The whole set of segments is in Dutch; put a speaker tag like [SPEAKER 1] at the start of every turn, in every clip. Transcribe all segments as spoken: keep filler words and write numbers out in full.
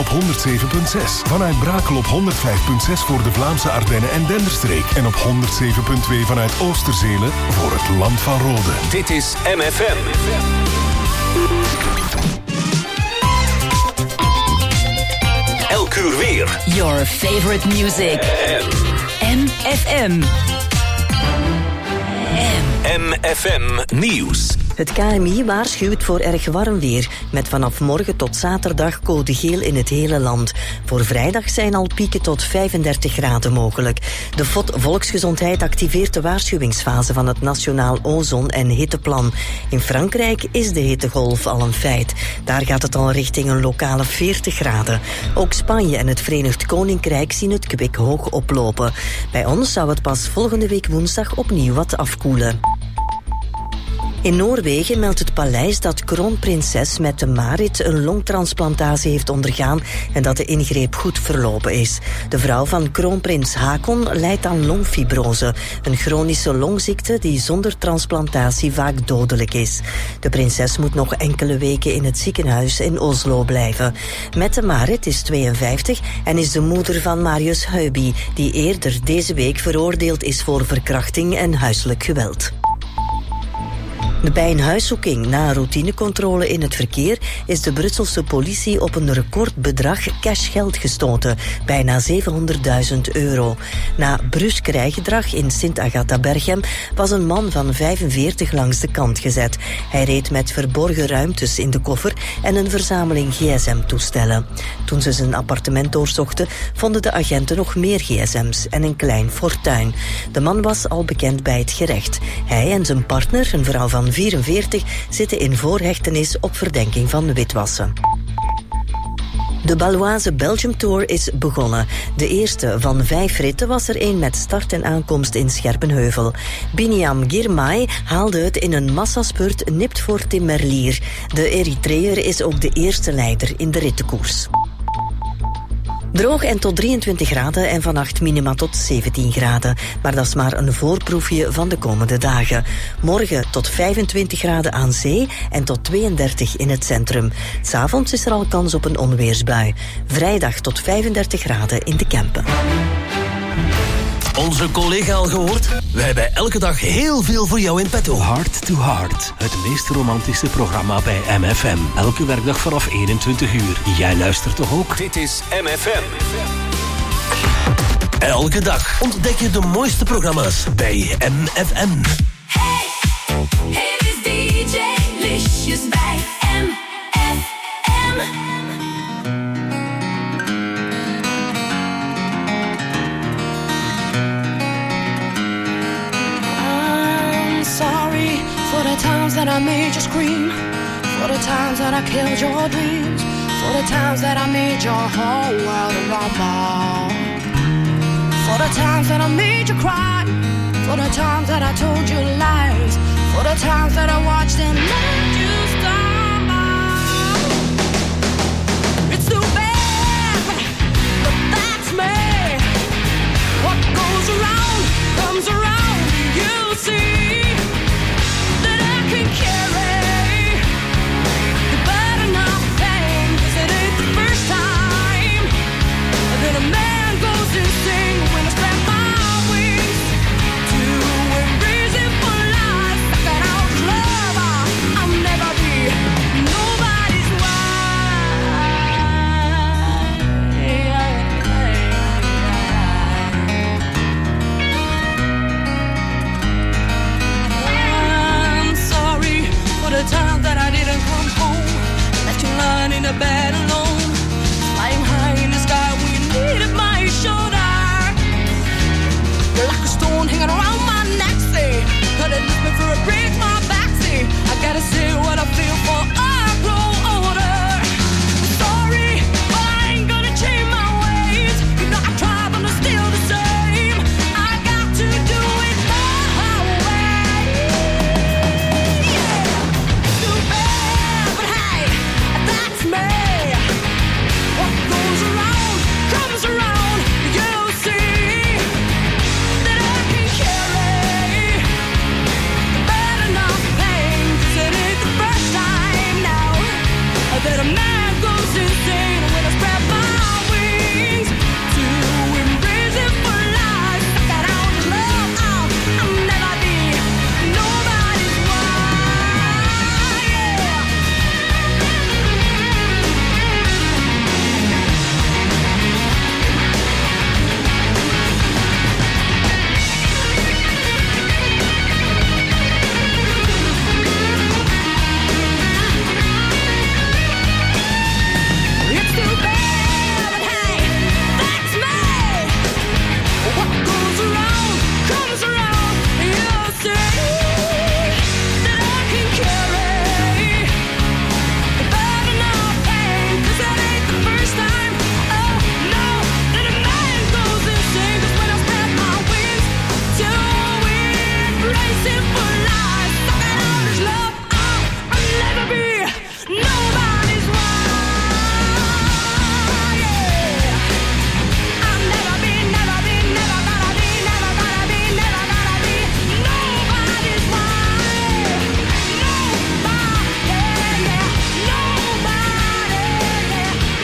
[SPEAKER 1] op honderd zeven komma zes. Vanuit Brakel op honderd vijf komma zes voor de Vlaamse Ardennen en Denderstreek. En op honderd zeven komma twee vanuit Oosterzelen voor het Land van Rode.
[SPEAKER 2] Dit is M F M. Elk uur weer.
[SPEAKER 3] Your favorite music. M F M.
[SPEAKER 2] M F M Nieuws.
[SPEAKER 4] Het K M I waarschuwt voor erg warm weer, met vanaf morgen tot zaterdag code geel in het hele land. Voor vrijdag zijn al pieken tot vijfendertig graden mogelijk. De F O D Volksgezondheid activeert de waarschuwingsfase van het Nationaal Ozon- en Hitteplan. In Frankrijk is de hittegolf al een feit. Daar gaat het al richting een lokale veertig graden. Ook Spanje en het Verenigd Koninkrijk zien het kwik hoog oplopen. Bij ons zou het pas volgende week woensdag opnieuw wat afkoelen. In Noorwegen meldt het paleis dat kroonprinses Mette Marit een longtransplantatie heeft ondergaan en dat de ingreep goed verlopen is. De vrouw van kroonprins Haakon lijdt aan longfibrose, een chronische longziekte die zonder transplantatie vaak dodelijk is. De prinses moet nog enkele weken in het ziekenhuis in Oslo blijven. Mette Marit is tweeënvijftig en is de moeder van Marius Huiby, die eerder deze week veroordeeld is voor verkrachting en huiselijk geweld. Bij een huiszoeking na een routinecontrole in het verkeer is de Brusselse politie op een recordbedrag cashgeld gestoten, bijna zevenhonderdduizend euro. Na brusk rijgedrag in Sint-Agatha-Berchem was een man van vijfenveertig langs de kant gezet. Hij reed met verborgen ruimtes in de koffer en een verzameling gsm toestellen. Toen ze zijn appartement doorzochten, vonden de agenten nog meer gsm's en een klein fortuin. De man was al bekend bij het gerecht. Hij en zijn partner, een vrouw van vierenveertig, zitten in voorhechtenis op verdenking van witwassen. De Baloise Belgium Tour is begonnen. De eerste van vijf ritten was er één met start en aankomst in Scherpenheuvel. Biniam Girmay haalde het in een massaspurt nipt voor Tim Merlier. De Eritreër is ook de eerste leider in de rittenkoers. Droog en tot drieëntwintig graden en vannacht minima tot zeventien graden. Maar dat is maar een voorproefje van de komende dagen. Morgen tot vijfentwintig graden aan zee en tot tweeëndertig in het centrum. 'S Avonds is er al kans op een onweersbui. Vrijdag tot vijfendertig graden in de Kempen.
[SPEAKER 5] Onze collega al gehoord? Wij hebben elke dag heel veel voor jou in petto.
[SPEAKER 6] Heart to Heart, het meest romantische programma bij M F M. Elke werkdag vanaf eenentwintig uur. Jij luistert toch ook?
[SPEAKER 2] Dit is M F M.
[SPEAKER 5] Elke dag ontdek je de mooiste programma's bij M F M.
[SPEAKER 7] Hey, hey, is D J Licious bij M F M.
[SPEAKER 8] For the times that I made you scream, for the times that I killed your dreams, for the times that I made your whole world a rumble, for the times that I made you cry, for the times that I told you lies, for the times that I watched and let you stumble. It's too bad, but that's me. What goes around comes around, you'll see. Can carry the better nothing, 'cause it ain't the first time that a man goes insane when I spread my wings to embrace it for life. Like an outlaw, I'm never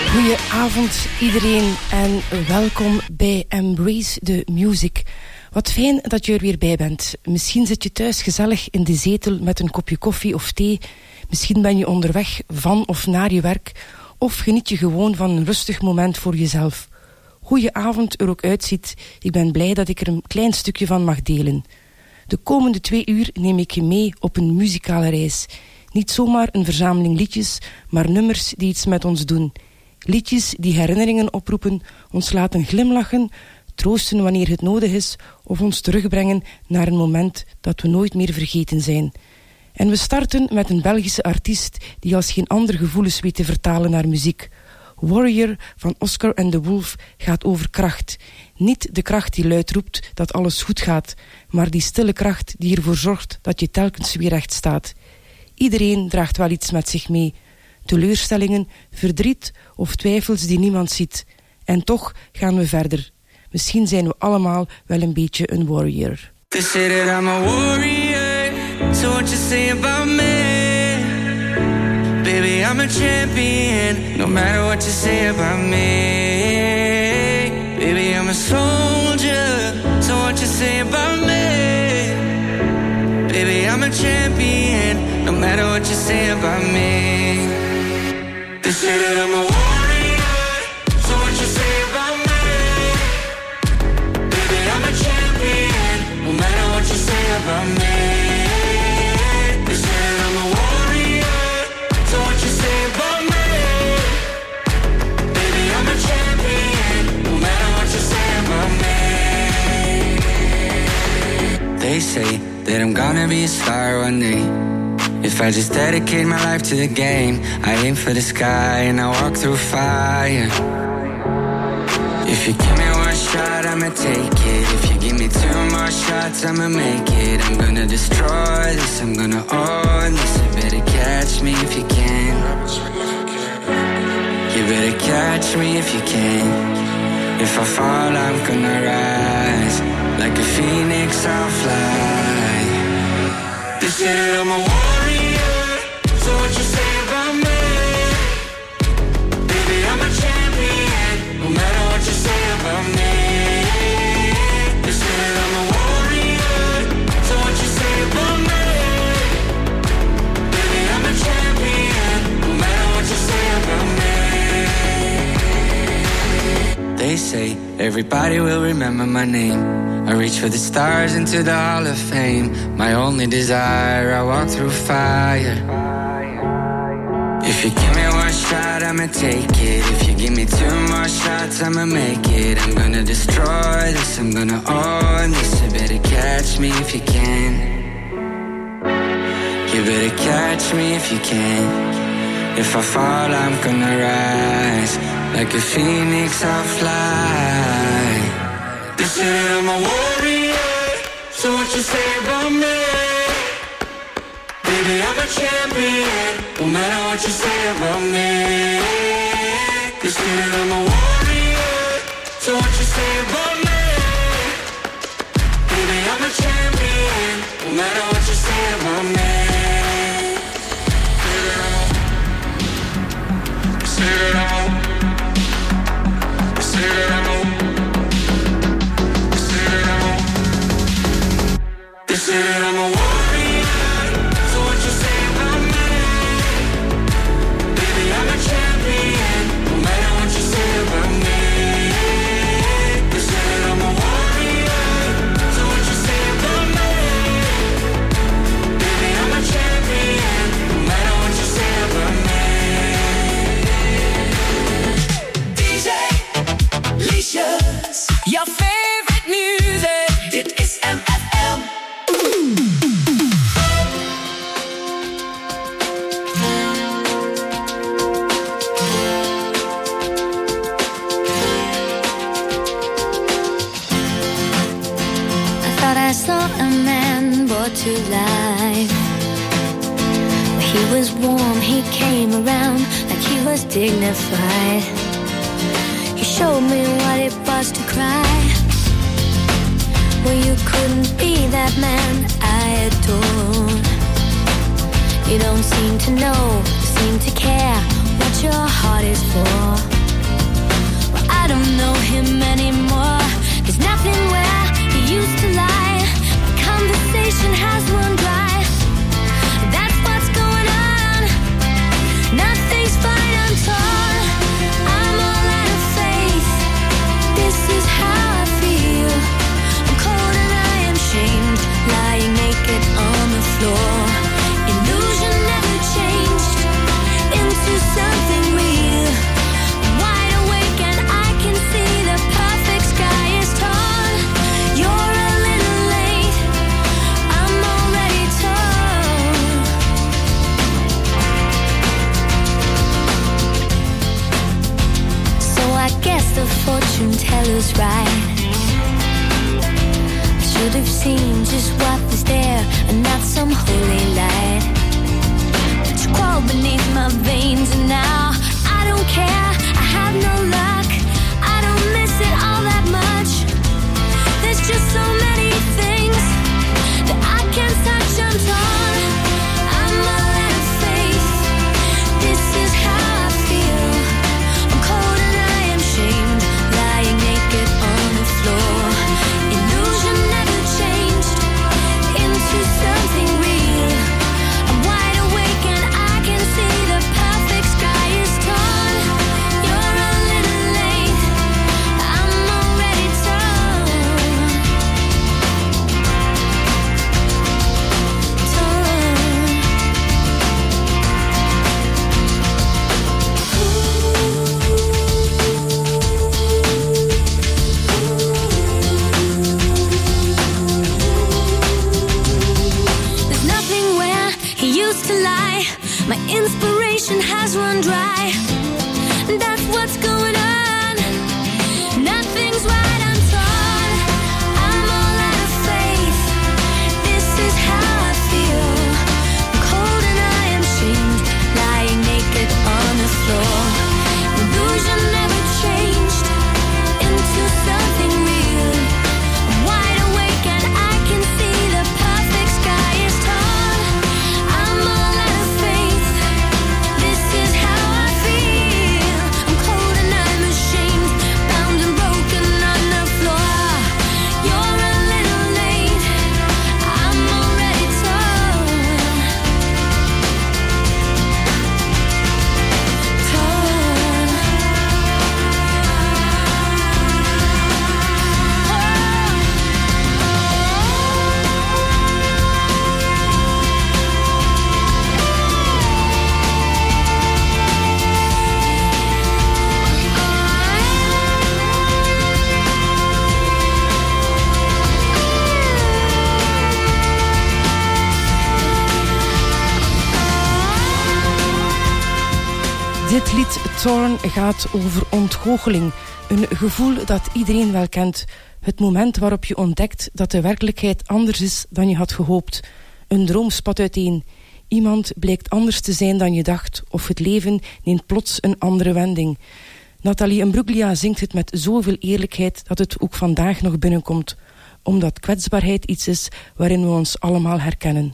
[SPEAKER 8] Goedenavond iedereen en welkom bij Embrace the Music. Wat fijn dat je er weer bij bent. Misschien zit je thuis gezellig in de zetel met een kopje koffie of thee. Misschien ben je onderweg van of naar je werk. Of geniet je gewoon van een rustig moment voor jezelf. Hoe je avond er ook uitziet, ik ben blij dat ik er een klein stukje van mag delen. De komende twee uur neem ik je mee op een muzikale reis. Niet zomaar een verzameling liedjes, maar nummers die iets met ons doen. Liedjes die herinneringen oproepen, ons laten glimlachen, troosten wanneer het nodig is of ons terugbrengen naar een moment dat we nooit meer vergeten zijn. En we starten met een Belgische artiest die als geen ander gevoelens weet te vertalen naar muziek. Warrior van Oscar and the Wolf gaat over kracht. Niet de kracht die luid roept dat alles goed gaat, maar die stille kracht die ervoor zorgt dat je telkens weer recht staat. Iedereen draagt wel iets met zich mee. Teleurstellingen, verdriet of twijfels die niemand ziet. En toch gaan we verder. Misschien zijn we allemaal wel een beetje een warrior.
[SPEAKER 9] They say that I'm a warrior, so what you say about me? Baby, I'm a champion, no matter what you say about me. Baby, I'm a soldier, so what you say about me? Baby, I'm a champion, no matter what you say about me. They say that I'm a warrior, so what you say about me? Baby, I'm a champion, no matter what you say about me. They say that I'm a warrior, so what you say about me? Baby, I'm a champion, no matter what you say about me. They say that I'm gonna be a star one day. If I just dedicate my life to the game, I aim for the sky and I walk through fire. If you give me one shot, I'ma take it. If you give me two more shots, I'ma make it. I'm gonna destroy this, I'm gonna own this. You better catch me if you can. You better catch me if you can. If I fall, I'm gonna rise. Like a phoenix, I'll fly. They say that I'm a warrior, so what you say about me? Baby, I'm a champion, no matter what you say about me. They say that I'm a warrior, so what you say about me? Baby, I'm a champion, no matter what you say about me. They say everybody will remember my name. I reach for the stars into the Hall of Fame. My only desire, I walk through fire. If you give me one shot, I'ma take it. If you give me two more shots, I'ma make it. I'm gonna destroy this, I'm gonna own this. You better catch me if you can. You better catch me if you can. If I fall, I'm gonna rise. Like a phoenix, I'll fly. They say that I'm a warrior, so what you say about me? Baby, I'm a champion, no matter what you say about me. They say that I'm a warrior, so what you say about me? Baby, I'm a champion, no matter what you say about me. Say that I'm a, say that I'm a. They say that I'm a warrior, so what you say about me? Baby, I'm a champion, no matter what you say about me. They say that I'm a warrior, so what you say about me? Baby, I'm a champion, no matter what you say about me. D J Licious, your favorite music. Dit is M F M.
[SPEAKER 10] I saw a man brought to life. He was warm, he came around like he was dignified. He showed me what it was to cry. Well, you couldn't be that man I adore. You don't seem to know, seem to care what your heart is for. the fortune teller's right. I should have seen just what was there and not some holy light. But you crawl beneath my veins and now I don't care, I have no luck. I don't miss it all that much. There's just so many things that I can't touch. I'm torn, I'm all out of faith. This is how I feel. I'm cold and I am shamed, lying naked on the floor. Illusion never changed into something real. I'm wide awake and I can see the perfect sky is torn. You're a little late, I'm already torn. Torn. There's nothing where he used to lie. My inspiration has run dry. That's what's going on. Nothing's right, I'm torn. I'm all out of faith. This is how I feel. I'm cold and I am shamed, lying naked on the floor. Illusion never changed into something real. I'm wide awake and I can see the perfect sky is torn. I'm all out of faith. This is how I feel. I'm cold and I'm ashamed, bound and broken on the floor. You're a little late, I'm already torn. Torn.
[SPEAKER 11] Dit lied Torn gaat over ontgoocheling. Een gevoel dat iedereen wel kent. Het moment waarop je ontdekt dat de werkelijkheid anders is dan je had gehoopt. Een droom spat uiteen. Iemand blijkt anders te zijn dan je dacht. Of het leven neemt plots een andere wending. Nathalie Imbruglia zingt het met zoveel eerlijkheid dat het ook vandaag nog binnenkomt. Omdat kwetsbaarheid iets is waarin we ons allemaal herkennen.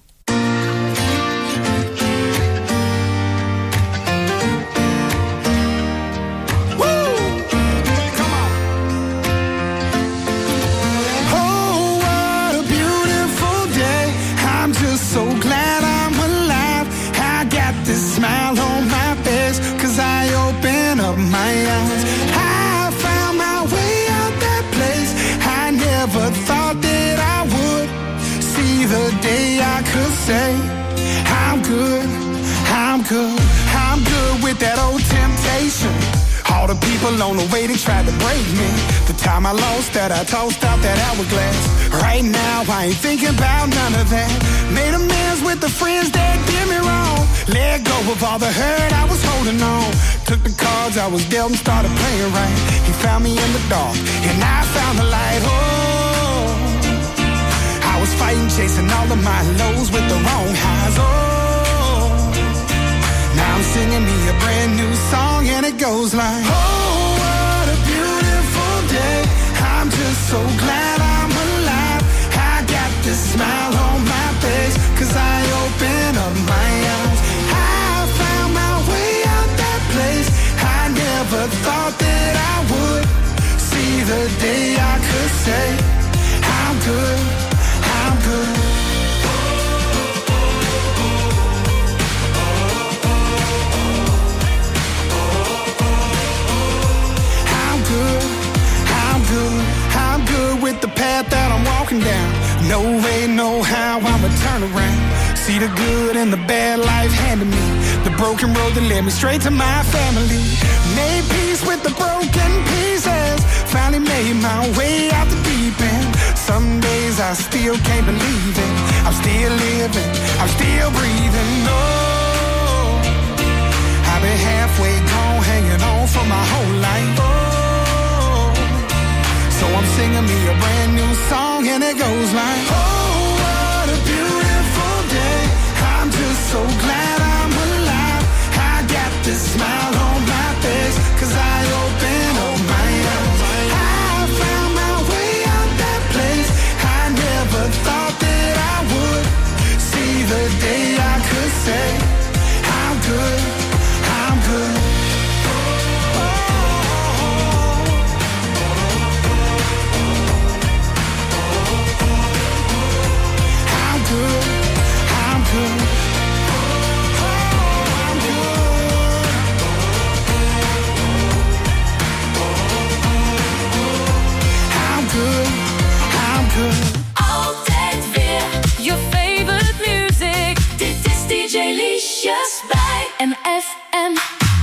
[SPEAKER 12] Oh, what a beautiful day. I'm just so glad I'm alive. I got this smile on my face, 'cause I open up my eyes. I found my way out that place. I never thought that I would see the day I could say I'm good, I'm good, I'm good with that old temptation. All the people on the way, they tried to break me. The time I lost that, I tossed out that hourglass. Right now, I ain't thinking about none of that. Made amends with the friends that did me wrong. Let go of all the hurt I was holding on. Took the cards I was dealt and started playing right. He found me in the dark, and I found the light. Oh, I was fighting, chasing all of my lows with the wrong highs. Oh, now I'm singing me a brand new song, and it goes like, oh, what a beautiful day. I'm just so glad I'm alive. I got this smile on my face, 'cause I open up my eyes. I found my way out that place. I never thought that I would see the day I could say I'm good, I'm good. I'm good, I'm good, I'm good with the path that I'm walking down. No way, no how, I'ma turn around. See the good and the bad life handed me. The broken road that led me straight to my family. Made peace with the broken pieces. Finally made my way out the deep end. Some days I still can't believe it. I'm still living, I'm still breathing. No, I've been halfway gone, hanging on for my whole life. Oh, and it goes like, oh, what a beautiful day. I'm just so glad I'm alive. I got this smile on my face, 'cause I open up my eyes. I found my way out that place. I never thought that I would see the day I could say, I'm good, I'm good.
[SPEAKER 7] Altijd weer je favorite music. Dit is D J Licious bij M F M.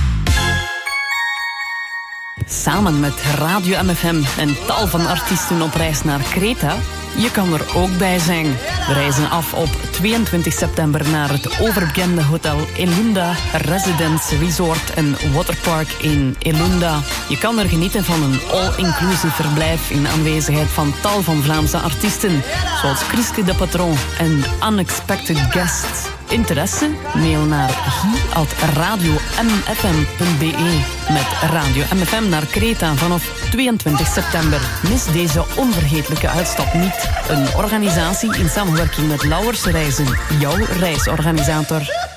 [SPEAKER 13] Samen met Radio M F M en tal van artiesten op reis naar Kreta. Je kan er ook bij zijn. We reizen af op tweeëntwintig september naar het overbekende hotel Elunda Residence Resort en Waterpark in Elunda. Je kan er genieten van een all-inclusive verblijf in aanwezigheid van tal van Vlaamse artiesten, zoals Chriske de Patron en Unexpected Guests. Interesse? Mail naar guy at radio m f m punt b e. Met Radio M F M naar Kreta vanaf tweeëntwintig september. Mis deze onvergetelijke uitstap niet. Een organisatie in samenwerking met Lauwers Reizen, jouw reisorganisator.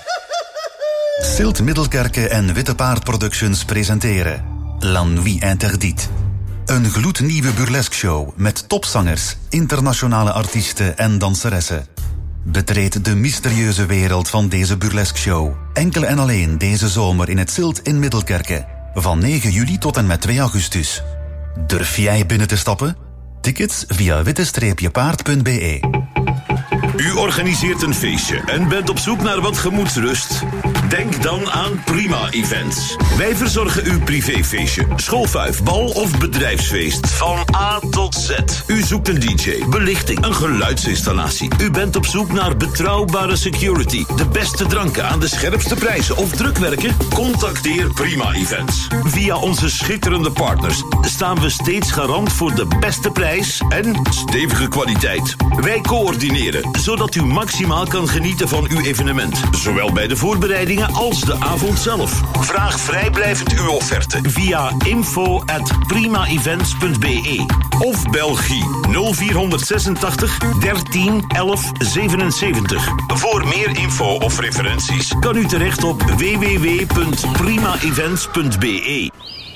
[SPEAKER 14] Silt Middelkerke en Witte Paard Productions presenteren La Nuit Interdite. Een gloednieuwe burlesque show met topzangers, internationale artiesten en danseressen. Betreed de mysterieuze wereld van deze burlesque show. Enkel en alleen deze zomer in het Silt in Middelkerke. Van negen juli tot en met twee augustus. Durf jij binnen te stappen? Tickets via witte paard punt b e.
[SPEAKER 15] U organiseert een feestje en bent op zoek naar wat gemoedsrust? Denk dan aan Prima Events. Wij verzorgen uw privéfeestje, schoolfuif, bal of bedrijfsfeest. Van A tot Z. U zoekt een D J, belichting, een geluidsinstallatie. U bent op zoek naar betrouwbare security, de beste dranken aan de scherpste prijzen of drukwerken? Contacteer Prima Events. Via onze schitterende partners staan we steeds garant voor de beste prijs en stevige kwaliteit. Wij coördineren, zodat u maximaal kan genieten van uw evenement. Zowel bij de voorbereidingen als de avond zelf. Vraag vrijblijvend uw offerte via info at prima events punt b e of Belgie nul vier zesentachtig dertien elf zevenenzeventig. Voor meer info of referenties kan u terecht op w w w punt prima events punt b e.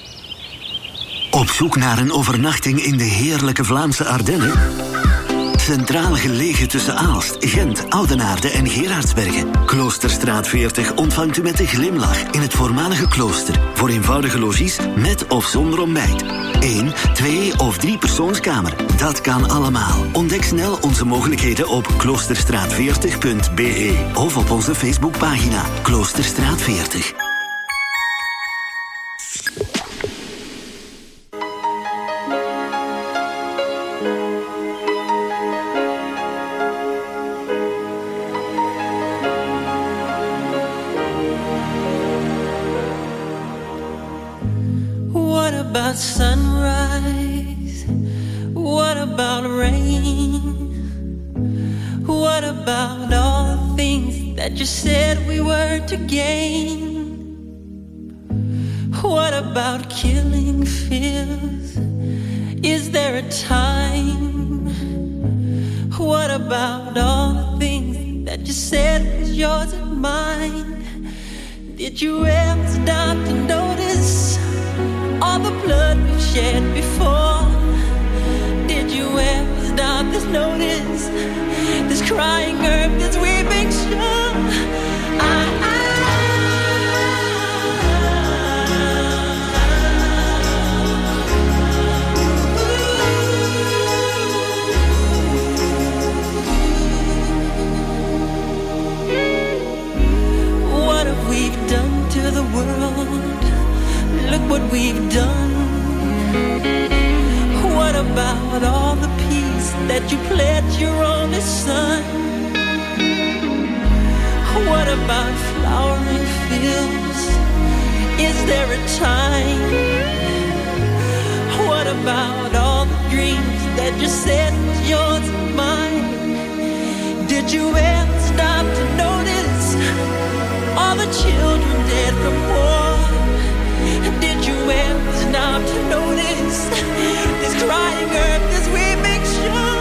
[SPEAKER 16] Op zoek naar een overnachting in de heerlijke Vlaamse Ardennen? Centraal gelegen tussen Aalst, Gent, Oudenaarde en Gerardsbergen. Kloosterstraat veertig ontvangt u met een glimlach in het voormalige klooster. Voor eenvoudige logies met of zonder ontbijt. Eén, twee of drie persoonskamer. Dat kan allemaal. Ontdek snel onze mogelijkheden op kloosterstraat veertig punt b e of op onze Facebookpagina Kloosterstraat veertig.
[SPEAKER 17] about sunrise? What about rain? What about all the things that you said we were to gain? What about killing fears? Is there a time? What about all the things that you said was yours and mine? Did you ever stop to notice all the blood we've shed before? Did you ever stop to notice this crying earth, this weeping shore? I, I What have we done to the world? Look what we've done. What about all the peace that you pledged your only son? What about flowering fields? Is there a time? What about all the dreams dreams that you said was yours and mine? Did you ever stop to notice all the children dead from war? Did you ever stop to notice this crying earth as we make sure?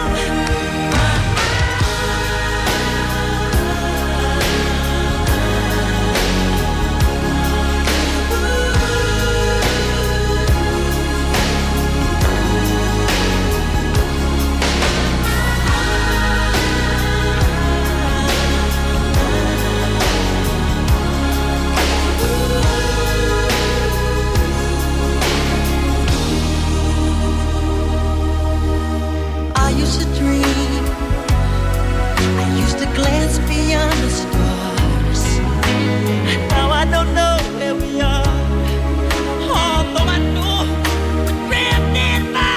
[SPEAKER 17] Glance beyond the stars. Now I don't know where we are, although I know we're drifting by.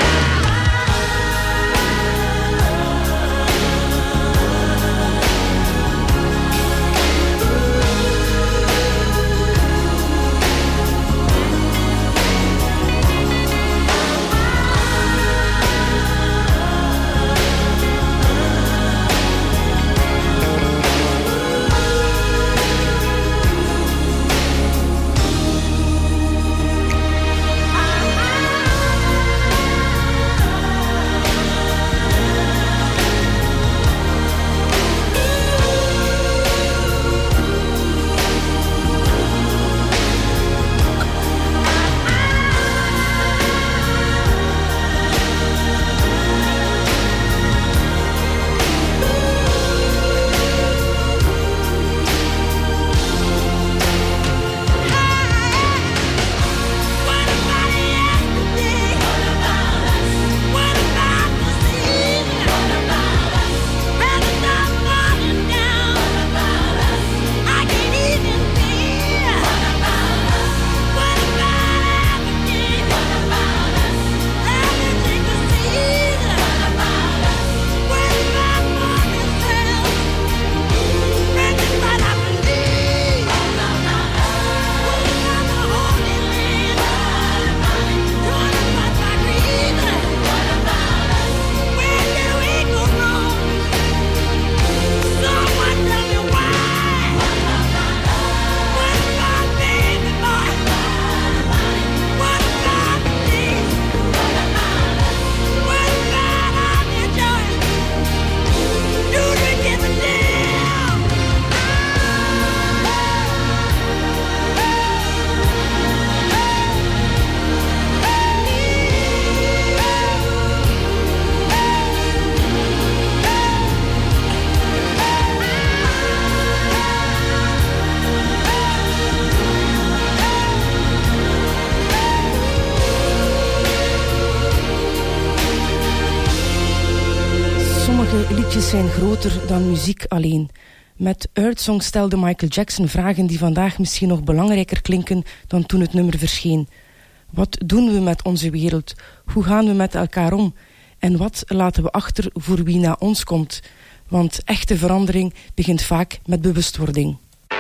[SPEAKER 11] Liedjes zijn groter dan muziek alleen. Met Earth Song stelde Michael Jackson vragen die vandaag misschien nog belangrijker klinken dan toen het nummer verscheen. Wat doen we met onze wereld? Hoe gaan we met elkaar om? En wat laten we achter voor wie na ons komt? Want echte verandering begint vaak met bewustwording.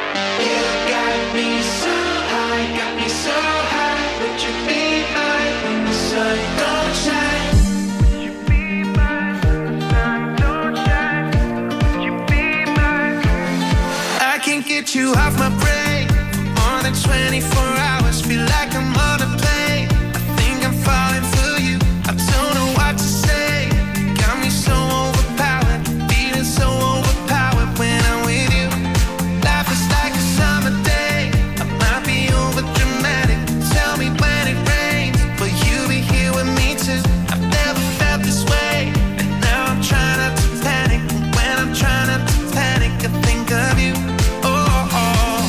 [SPEAKER 18] Get you off my brain more than twenty-four hours. Feel like I'm on a plane. I think I'm falling for you. I don't know what to say. Got me so overpowered, feeling so overpowered when I'm with you. Life is like a summer day. I might be over dramatic. Tell me when it rains, will you be here with me too? I've never felt this way, and now I'm trying not to panic. When I'm trying not to panic, I think of you. Oh, oh.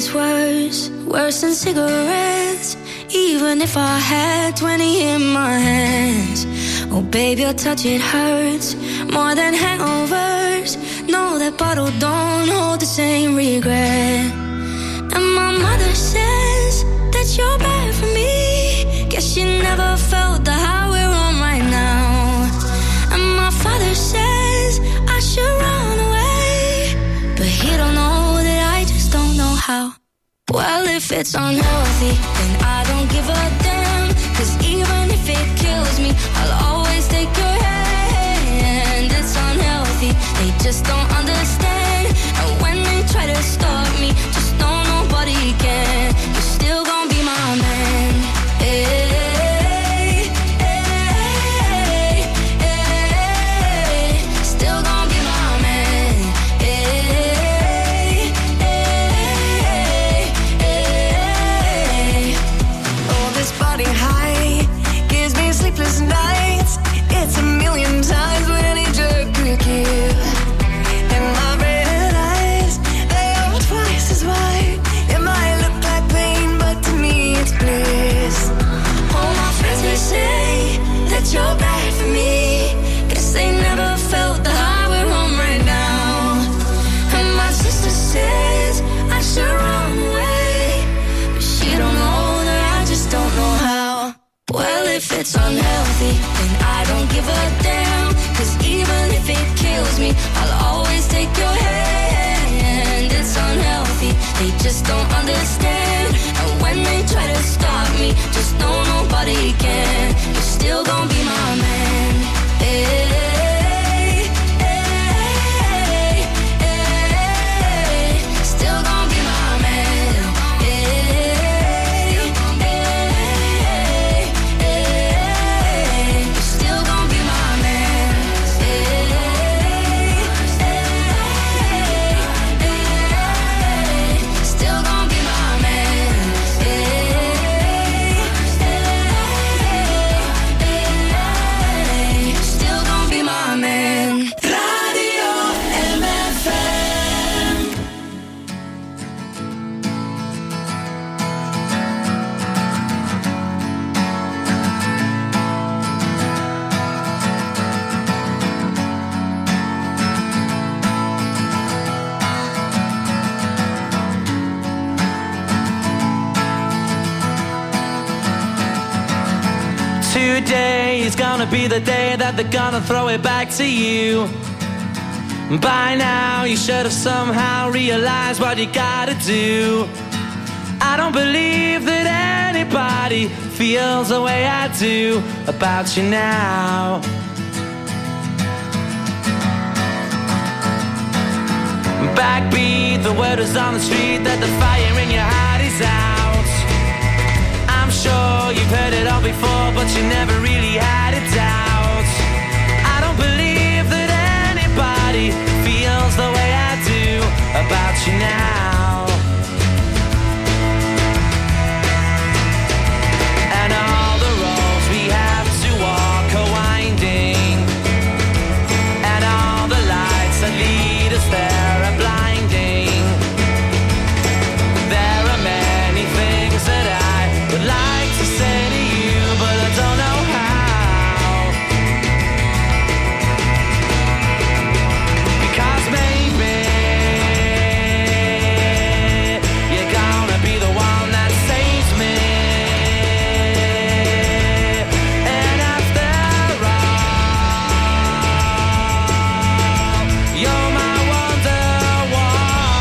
[SPEAKER 10] is worse, worse than cigarettes. Even if I had twenty in my hands. Oh baby, your touch, it hurts more than hangovers. No, that bottle don't hold the same regret. And my mother says that you're bad for me. Guess she never felt the high we're on right now. And my father says I should run away, but he don't know that I just don't know how. Well, if it's unhealthy, then I don't give a damn. Cause even if it kills me, I'll always take your hand. It's unhealthy, they just don't understand. And when they try to stop me, just know nobody can. You're still gonna be my man. Hey, hey, hey, still gonna be my man. Hey, hey, oh, this body high gives me sleepless nights. It's a million times what any jerk could give. And my red eyes, they are twice as wide. It might look like pain, but to me it's bliss. All my friends, they say that you're bad for me. Guess they never felt the high we're on right now. And my sister says I should run away, but she don't know that I just don't know how. Well, if it's unhealthy, then I don't give a damn. Cause even if it kills me, I'll always take your hand. It's unhealthy, they just don't understand. And when they try to stop me, just know nobody can. You're still gonna be my man. Hey, hey, hey, still gonna be my man. Hey, hey, hey, you're still gonna be my man. Hey, hey, hey, still gonna be my man. Hey, hey, still gonna be my man. Radio M F M.
[SPEAKER 17] Today is gonna be the day that they're gonna throw it back to you. By now you should have somehow realized what you gotta do. I don't believe that anybody feels the way I do about you now. Backbeat, the word is on the street that the fire in your heart is out. I'm sure you've heard it all before, but you never really had a doubt. I don't believe that anybody feels the way I do about you now. And all the roads we have to walk are winding, and all the lights that lead us there are blinding. There are many things that I would like to say to you, but I don't know how. Because maybe you're gonna be the one that saves me. And after all, you're my Wonderwall.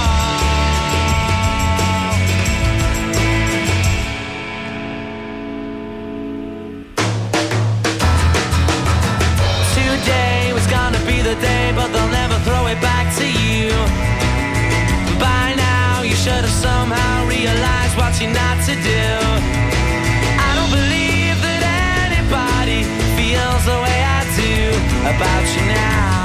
[SPEAKER 17] Today was gonna be the day, but they'll never throw it back to you. By now you should have somehow realized what you're not to do. I don't believe that anybody feels the way I do about you now.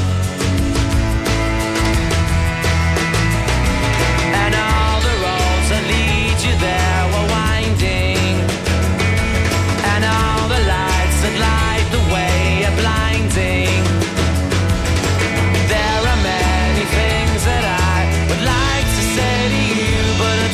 [SPEAKER 17] And all the roads that lead you there were winding, and all the lights that light the way are blinding. There are many things that I would like to say to you, but I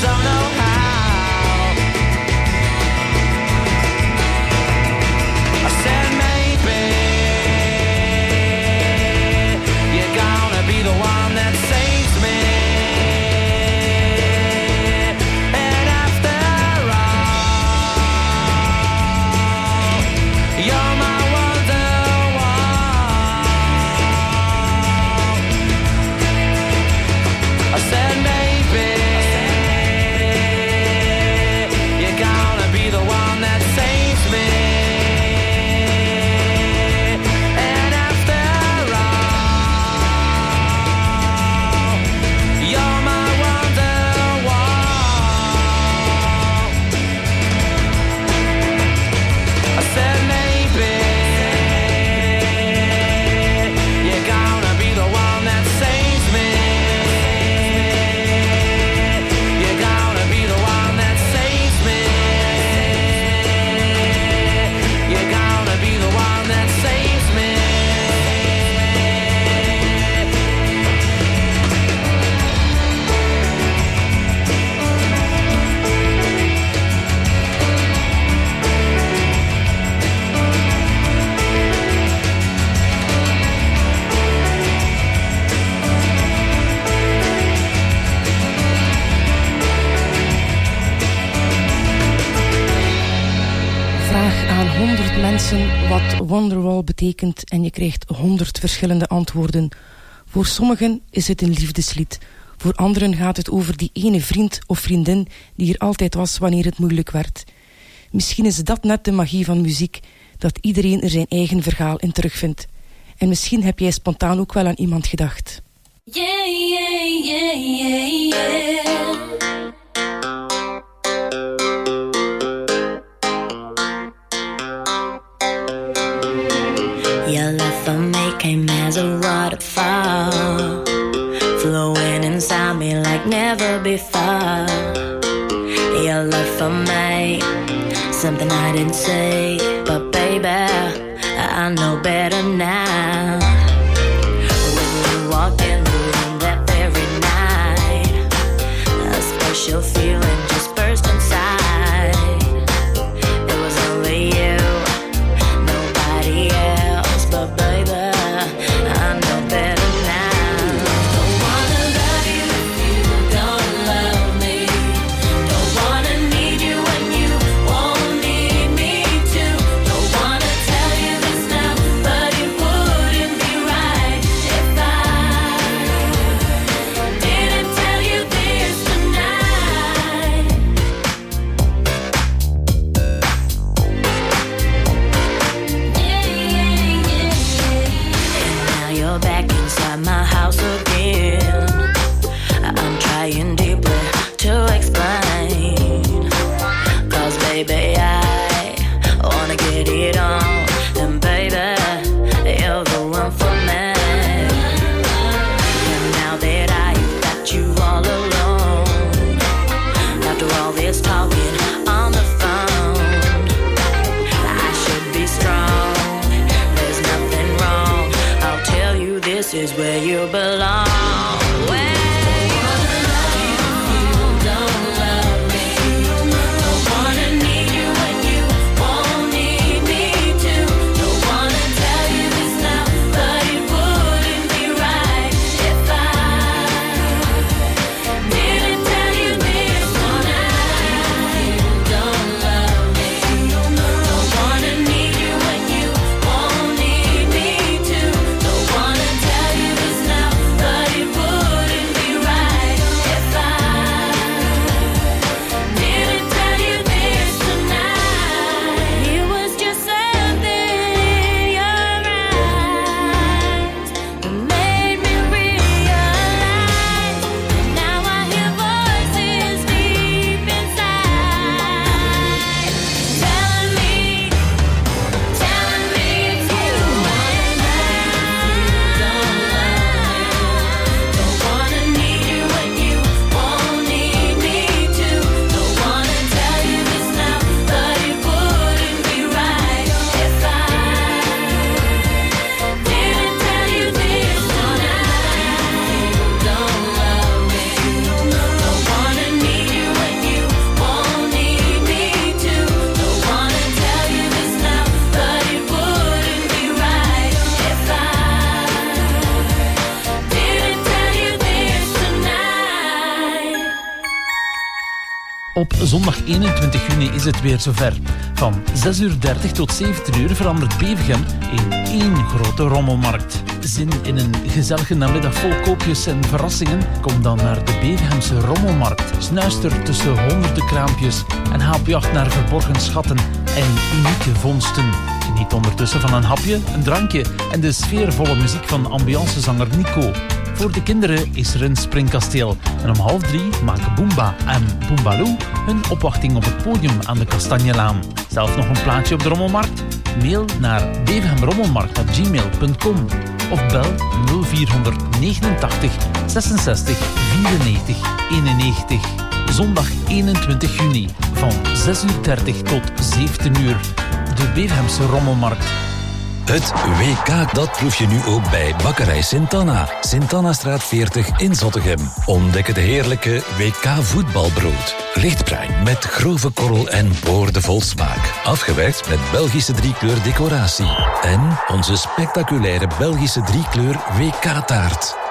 [SPEAKER 11] vraagt mensen wat Wonderwall betekent en je krijgt honderd verschillende antwoorden. Voor sommigen is het een liefdeslied. Voor anderen gaat het over die ene vriend of vriendin die er altijd was wanneer het moeilijk werd. Misschien is dat net de magie van muziek, dat iedereen er zijn eigen verhaal in terugvindt. En misschien heb jij spontaan ook wel aan iemand gedacht.
[SPEAKER 7] Yeah, yeah, yeah, yeah, yeah.
[SPEAKER 19] Your love for me came as a waterfall, flowing inside me like never before. Your love for me, something I didn't say, but baby, I know better now. When you walked in the room that very night, a special feeling just burst inside. It was only you, nobody else, but baby, I know better now. Don't wanna love you if you don't love me. Don't wanna need you when you won't need me too. Don't wanna tell you this now, but it wouldn't be right if I didn't tell you this tonight. Yeah, yeah, yeah. And now you're back inside my house again. I'm trying deeply to explain, 'cause baby I wanna get it on, and baby you're the one for me. And now that I've got you all alone, after all this talking on the phone, I should be strong, there's nothing wrong, I'll tell you this is where you belong.
[SPEAKER 20] Op zondag eenentwintig juni is het weer zover. Van zes uur dertig tot zeventien uur verandert Bevergem in één grote rommelmarkt. Zin in een gezellige namiddag vol koopjes en verrassingen? Kom dan naar de Bevergemse rommelmarkt. Snuister tussen honderden kraampjes en haal op jacht naar verborgen schatten en unieke vondsten. Geniet ondertussen van een hapje, een drankje en de sfeervolle muziek van ambiancezanger Nico. Voor de kinderen is er een springkasteel. En om half drie maken Boomba en Boombaloo hun opwachting op het podium aan de Kastanjelaan. Zelf nog een plaatje op de rommelmarkt? Mail naar bevergemrommelmarkt at gmail punt com of bel nul vier negenentachtig zesenzestig vierennegentig eenennegentig. Zondag eenentwintig juni van zes uur dertig tot zeventien uur. De Bevergemse Rommelmarkt.
[SPEAKER 21] Het W K, dat proef je nu ook bij Bakkerij Sint-Anna. Sint-Anna-straat veertig in Zottegem. Ontdek het heerlijke W K voetbalbrood. Lichtbruin met grove korrel en boordevol smaak. Afgewerkt met Belgische driekleur decoratie. En onze spectaculaire Belgische driekleur W K-taart.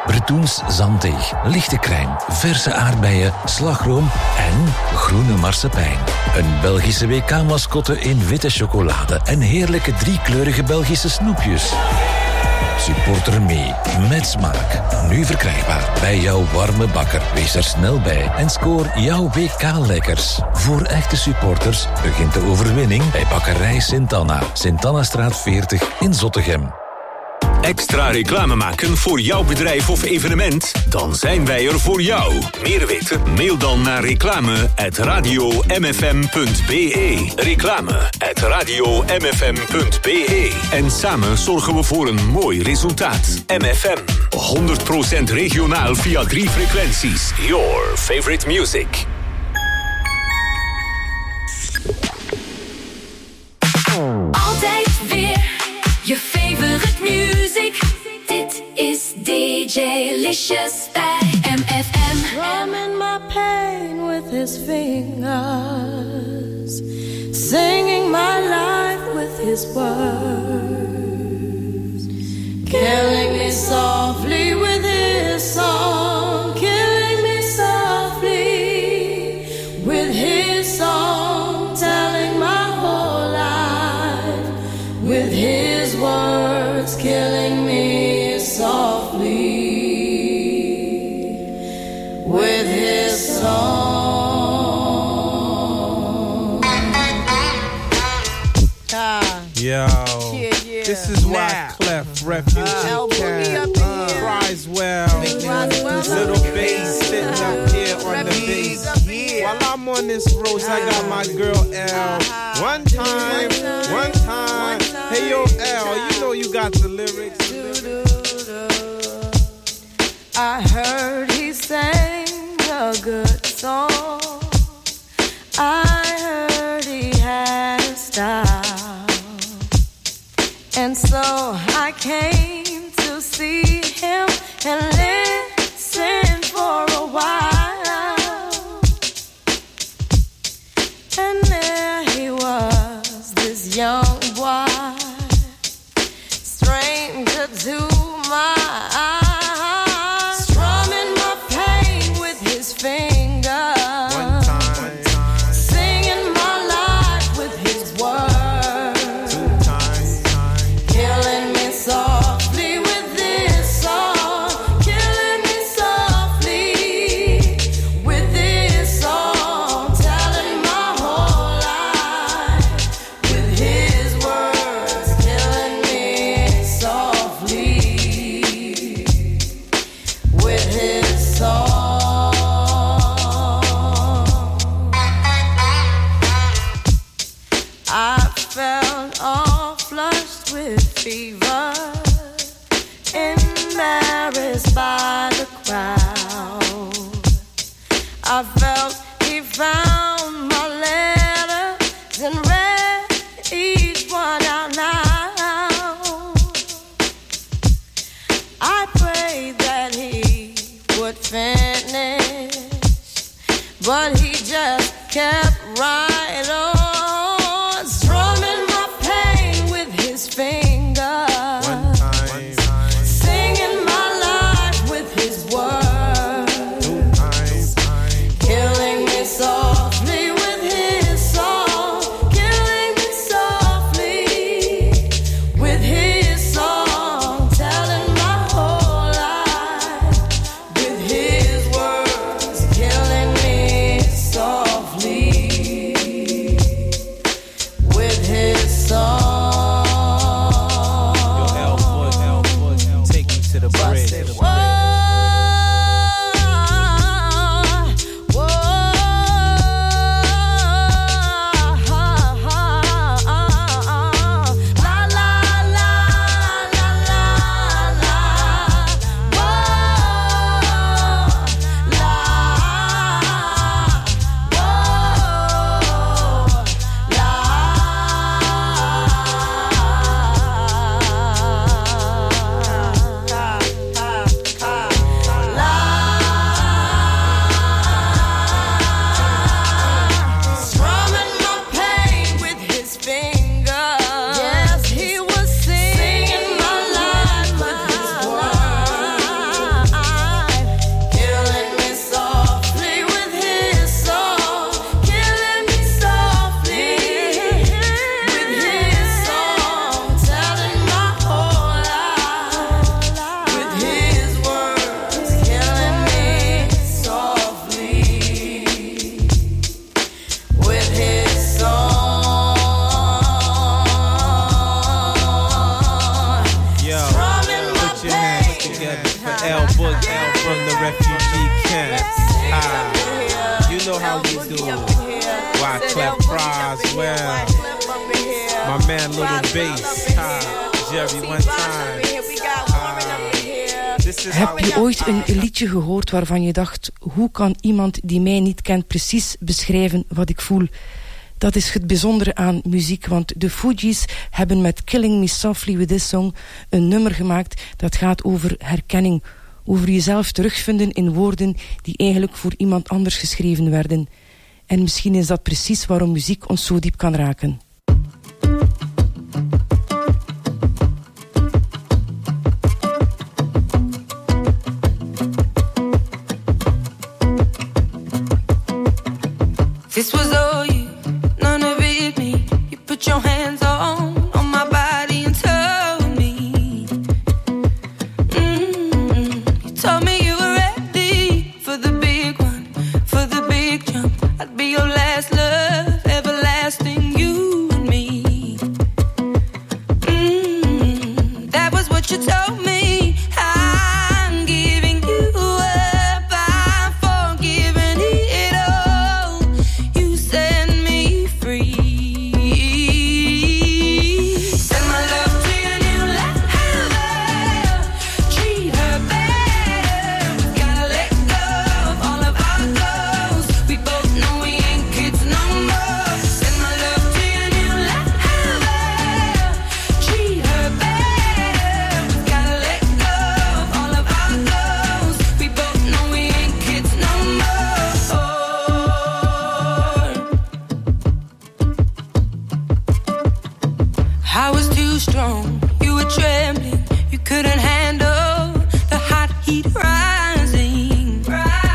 [SPEAKER 21] Bretoens zanddeeg, lichte crème, verse aardbeien, slagroom en groene marsepein. Een Belgische W K-mascotte in witte chocolade en heerlijke driekleurige Belgische snoepjes. Supporter mee, met smaak. Nu verkrijgbaar bij jouw warme bakker. Wees er snel bij en scoor jouw W K-lekkers. Voor echte supporters begint de overwinning bij Bakkerij Sint-Anna. Sint-Annastraat veertig in Zottegem.
[SPEAKER 2] Extra reclame maken voor jouw bedrijf of evenement? Dan zijn wij er voor jou. Meer weten? Mail dan naar reclame at radio m f m punt b e. Reclame at radio m f m punt b e. En samen zorgen we voor een mooi resultaat. M F M, honderd procent regionaal via drie frequenties. Your favorite music.
[SPEAKER 7] Altijd weer je favorite music. Dit is D J Licious bij M F M.
[SPEAKER 8] Drumming my pain with his fingers, singing my life with his words, killing me softly with his song, killing me softly with his song, telling my whole life with his words, killing me softly with his song.
[SPEAKER 1] Ah.
[SPEAKER 22] Yo,
[SPEAKER 1] yeah, yeah.
[SPEAKER 22] This is why
[SPEAKER 1] nah.
[SPEAKER 22] Clef Refugee
[SPEAKER 1] uh,
[SPEAKER 22] Cat uh, cries well. Little bass sitting up here on the bass. While I'm on this road, I got my girl L. One time, one time. Hey yo L, you know you got the lyrics.
[SPEAKER 8] I heard he sang a good song. I heard he had a style, and so I came to see him and listen for a while. And there he was, this young boy, stranger to my eyes. I felt he found my letters and read each one out loud. I prayed that he would finish, but he just kept right on, strumming my pain with his fingers. One time, one time. Singing my life with his words. Softly with his song, killing me softly with his song, telling my whole life with his words, killing me softly
[SPEAKER 22] from the refugee camps. Ah, you know how we do. Wyclef Croswell, my man Little Bass, ah, Jerry one time.
[SPEAKER 11] Heb je ooit een liedje gehoord waarvan je dacht, hoe kan iemand die mij niet kent precies beschrijven wat ik voel? Dat is het bijzondere aan muziek, want de Fugees hebben met Killing Me Softly With This Song een nummer gemaakt dat gaat over herkenning, over jezelf terugvinden in woorden die eigenlijk voor iemand anders geschreven werden. En misschien is dat precies waarom muziek ons zo diep kan raken.
[SPEAKER 1] This was all you, none of it me. You put your hands on, on my body and told me. Mm-hmm. You told me you were ready for the big one, for the big jump. I'd be your last love, everlasting, you and me. Mm-hmm. That was what you told me. I'm giving you up, I'm forgiving it all. You set me free. Send my love to your new lover. Treat her better. We gotta let go of all of our goals. We both know we ain't kids no more. Send my love to your new lover. Treat her better. We gotta let go of all of our goals. We both know we ain't kids no more. I was too strong, you were trembling, you couldn't handle the hot heat rising.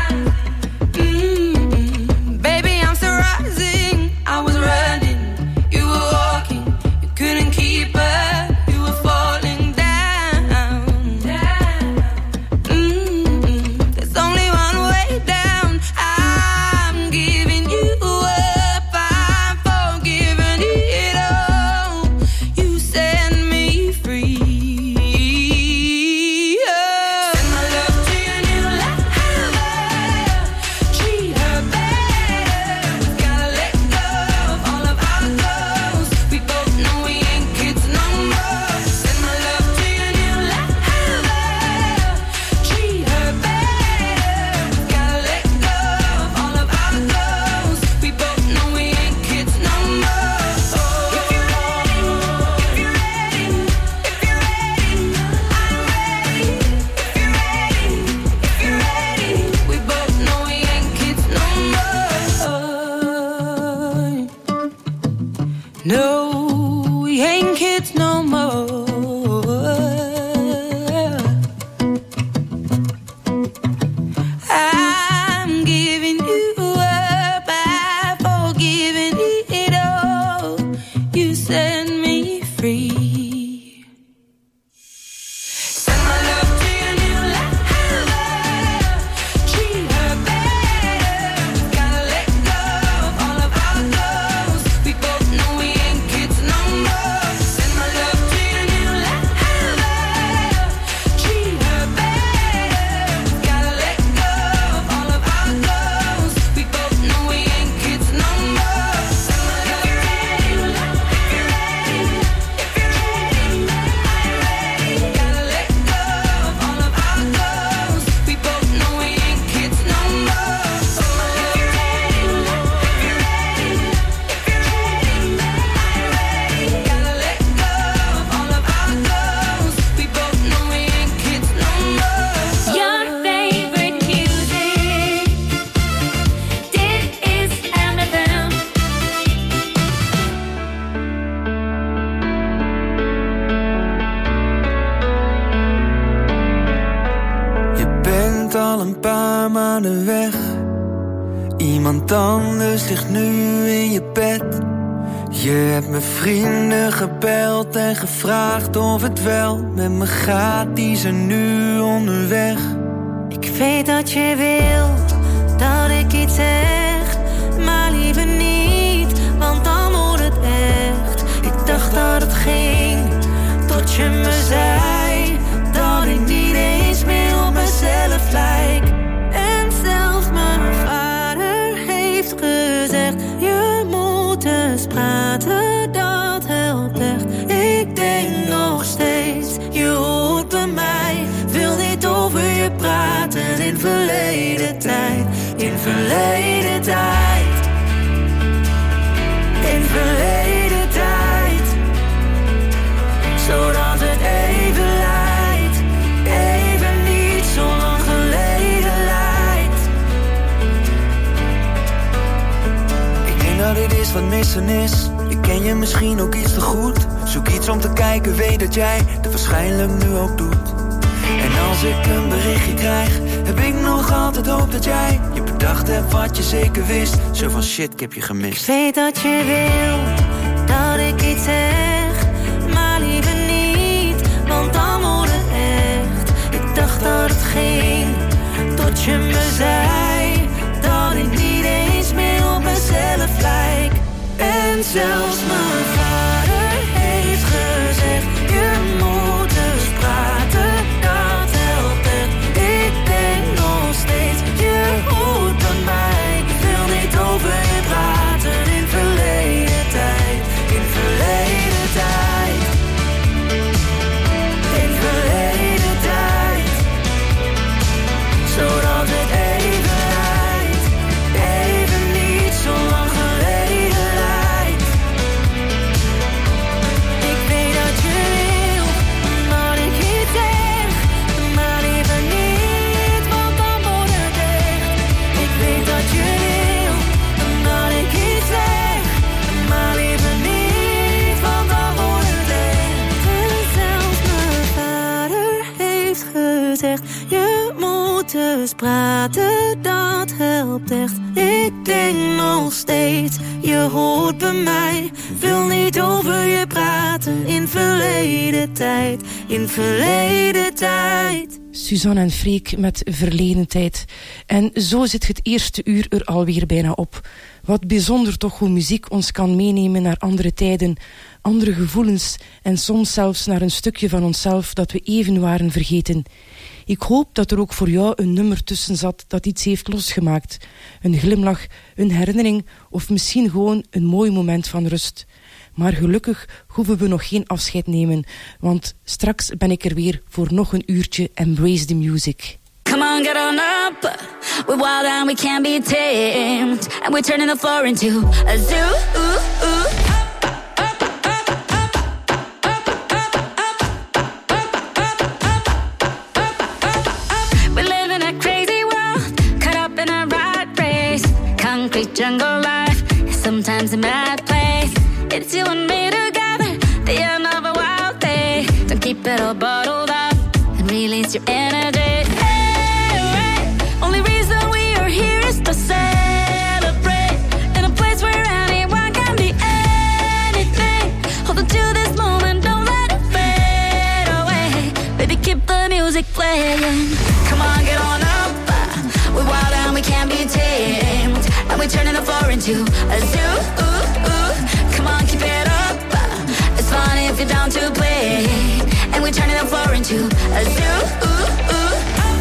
[SPEAKER 1] Mm-mm. Baby, I'm still rising. I was running, you were walking, you couldn't keep up, you were falling down. Mm-mm. There's only one way down. I'm giving you up, I'm forgiving it all. You set me free. Oh. Send my love to your new lover. Treat her better. We gotta let go of all of our goals. We both know we ain't kids no more. Send my love to your new lover. Treat her better. We gotta let go of all of our goals. We both know we ain't kids no more. If you're ready, if you're ready, if you're ready, I'm ready. If you're ready, if you're ready, we both know we ain't kids no more. No, we ain't kids no more. I'm giving you up, I've forgiven it all. You set me free. Send my love to your new lover. Treat her better. Gotta let go of all of our goals. We both know we ain't kids no more. Send my love to your new lover. Treat her better. Gotta let go of all of our goals. We both know we ain't kids no more. Send my love to your new lover. If you're ready, if you're ready, I'm ready. Gotta let go of all of our goals. We both know we ain't kids no more. If you're ready, if you're ready, if you're ready, I'm ready. Gotta let go of all of our goals. We both know we ain't kids no more.
[SPEAKER 7] Your favorite music. Dit is M F M.
[SPEAKER 9] Je bent al een paar maanden weg. Iemand anders ligt nu in je bed. Je hebt mijn vrienden gebeld en gevraagd of het wel met me gaat. Die zijn nu onderweg.
[SPEAKER 19] Ik weet dat je wil dat ik iets zeg, maar liever niet, want dan wordt het echt. Ik dacht dat het ging, tot je me zei dat ik niet eens meer op mezelf lijk.
[SPEAKER 1] verleden tijd. In verleden tijd. Zodat het even lijkt. Even niet zo lang geleden lijkt.
[SPEAKER 3] Ik denk dat dit is wat missen is. Ik ken je misschien ook iets te goed. Zoek iets om te kijken, weet dat jij het waarschijnlijk nu ook doet. En als ik een berichtje krijg, heb ik nog altijd hoop dat jij je bedacht hebt wat je zeker wist. Zo van shit, ik heb je gemist.
[SPEAKER 1] Ik weet dat je wil dat ik iets zeg, maar liever niet, want dan wordt het echt. Ik dacht dat het ging, tot je me zei dat ik niet eens meer op mezelf lijk. En zelfs mijn vader heeft gezegd, je moet dus praten, dat helpt echt. Ik denk nog steeds, je hoort bij mij. Ik wil niet over je praten, in verleden tijd, in verleden tijd. In verleden tijd. Zodat het even lijkt, even niet zo lang geleden lijkt. Ik weet dat je wil, maar ik iets zeg, maar even niet, want dan wordt het echt. Ik weet dat je wil, maar ik iets zeg, maar even niet, want dan wordt het echt. En zelfs mijn vader heeft gezegd, je moet dus praten, dat helpt echt. Ik denk nog steeds, je hoort bij mij. Wil niet over je praten, in verleden tijd, in verleden tijd.
[SPEAKER 11] Suzanne en Freek met verleden tijd. En zo zit het eerste uur er alweer bijna op. Wat bijzonder toch hoe muziek ons kan meenemen naar andere tijden, andere gevoelens en soms zelfs naar een stukje van onszelf dat we even waren vergeten. Ik hoop dat er ook voor jou een nummer tussen zat dat iets heeft losgemaakt. Een glimlach, een herinnering of misschien gewoon een mooi moment van rust. Maar gelukkig hoeven we nog geen afscheid nemen, want straks ben ik er weer voor nog een uurtje Embrace the Music.
[SPEAKER 7] Come on, get on up. We're wild and we can't be tamed. And we're turning the floor into a zoo. Ooh, ooh. We live in a crazy world, caught up in a rat race. Concrete jungle life is sometimes a mad place. It's you and me together, the end of a wild day. Don't keep it all bottled up and release your energy. Only reason we are here is to celebrate in a place where anyone can be anything. Hold on to this moment, don't let it fade away. Baby, keep the music playing. Come on, get on up. We're wild and we can't be tamed. And we're turning the floor into a zoo. Ooh, ooh. Come on, keep it up. It's fun if you're down to play. And we're turning the floor into a zoo. Ooh, ooh.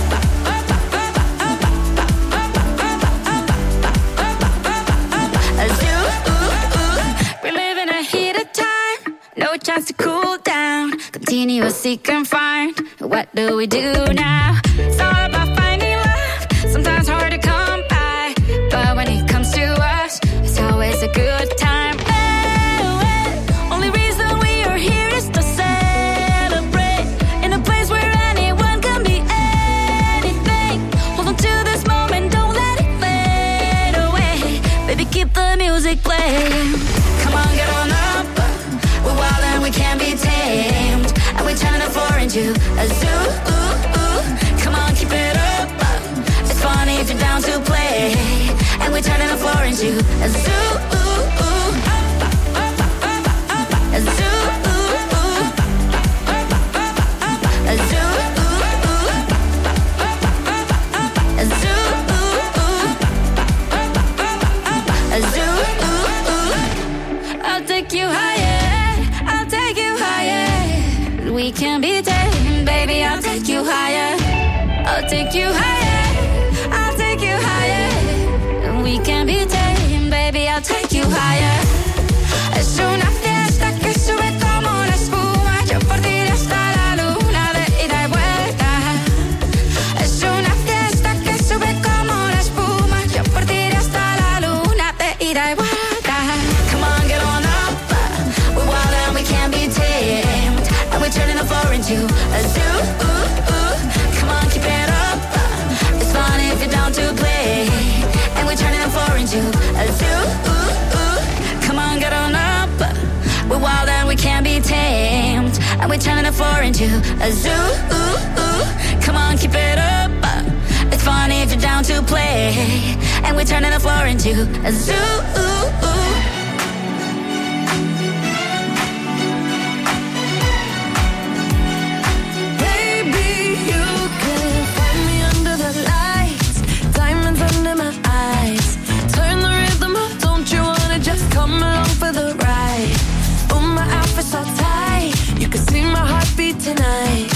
[SPEAKER 7] No chance to cool down. Continuously confined. What do we do now? It's all about finding love. Sometimes hard to come by, but when it comes to us, it's always a good time. Oh, oh. Only reason we are here is to celebrate in a place where anyone can be anything. Hold on to this moment, don't let it fade away. Baby, keep the music playing. Come on, get on up. We're wild and we can't be tamed. And we're turning the floor into a zoo. Ooh, ooh. Come on, keep it up. It's funny if you're down to play. And we're turning the floor into a zoo. Ooh, ooh. A zoo. Ooh, ooh. A zoo. Ooh, ooh. A zoo. Ooh, ooh. A zoo. Ooh, ooh. I'll take you higher. We can be tamed, baby, I'll take you higher. I'll take you higher. I'll take you higher. We can be tamed, baby, I'll take you higher. Es una fiesta que sube como la espuma. Yo por ti hasta la luna de ida y vuelta. Es una fiesta que sube como la espuma. Yo por ti and we're turning the floor into a zoo. Come on, keep it up. It's fun if you're down to play, and we're turning the floor into a zoo.
[SPEAKER 8] Baby, you can find me under the lights, diamonds under my eyes. Turn the rhythm up, don't you wanna just come along for the ride? Oh, my outfit's so tight, you can see my heartbeat tonight.